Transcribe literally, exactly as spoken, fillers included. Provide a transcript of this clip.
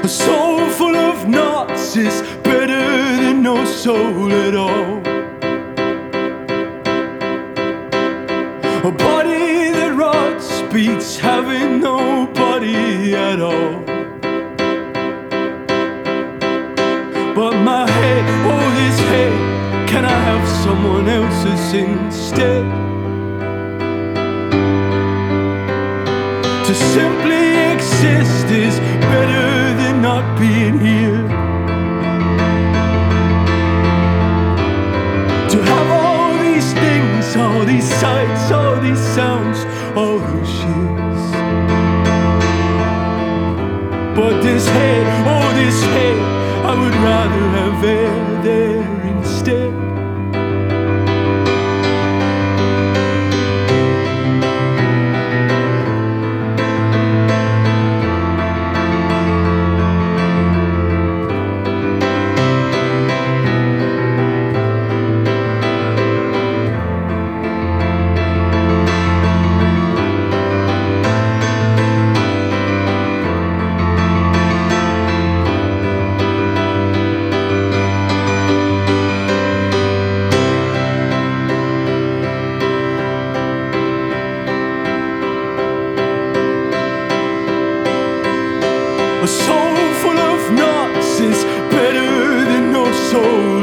A soul full of knots is better than no soul at all. A body that rots beats having no body at all. But my head, oh this head, can I have someone else's instead? To simply exist is better than not being here. To have all these things, all these sights, all these sounds, all those years. But this head, oh this head, I would rather have air there instead. A soul full of knots is better than no soul